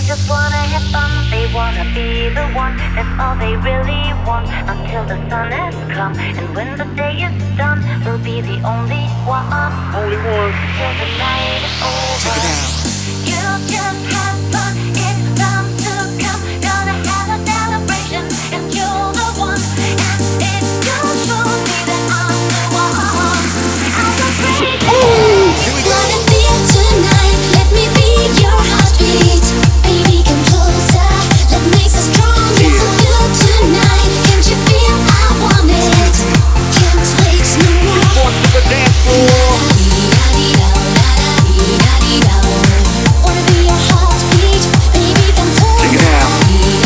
just wanna have fun, they wanna be the one. That's all they really want until the sun has come. And when the day is done, we'll be the only one. Only one. Till the night is over. Check it out. You'll just have fun, it's time to come. Gonna have a celebration, and you're the one. And it's gonna show me that I'm the one. I'm so crazy. Here we go. Wanna feel tonight, let me be your heartbeat. Baby, come closer, let me make us strong. It's so good tonight, can't you feel I want it? Can't wait no more. On to the dance floor. Wanna be your heartbeat, baby, come closer. Check it out.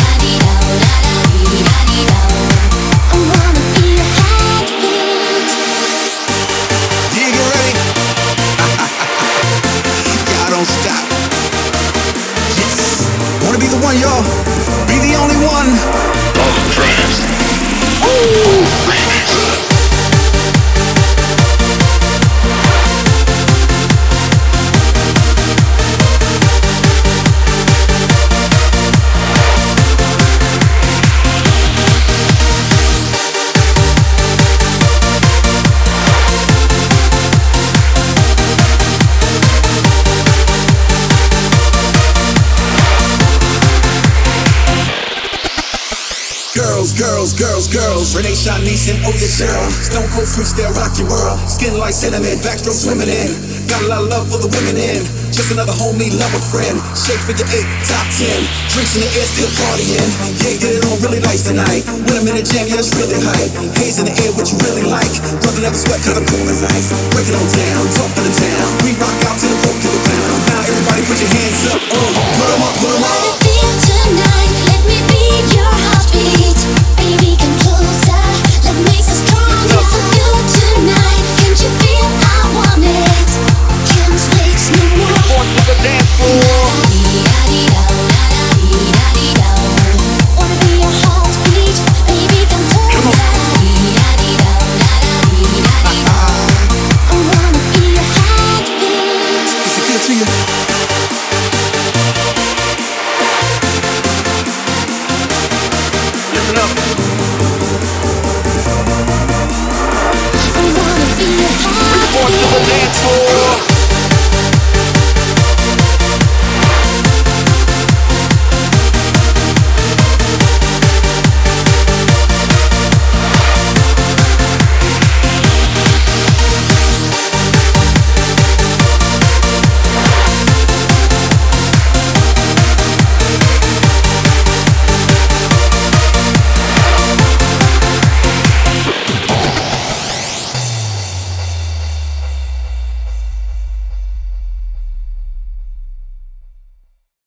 I wanna be your heartbeat. Yeah, get ready. Y'all don't stop. Yes. Wanna be the one, y'all. Be the only one. Girls. Renee Shanice and Oya Cheryl. Stone Cold Freestyle, rock your world. Skin like cinnamon, backstroke swimming in. Got a lot of love for the women in. Just another homie, love a friend. Shake figure 8, top 10. Drinks in the air, still partying. Yeah, get it on really nice tonight. When I'm in the jam, yeah, it's really hype. Haze in the air, what you really like. Brother never sweat, cause I'm cool as ice. Break it on down, talk to the town. We rock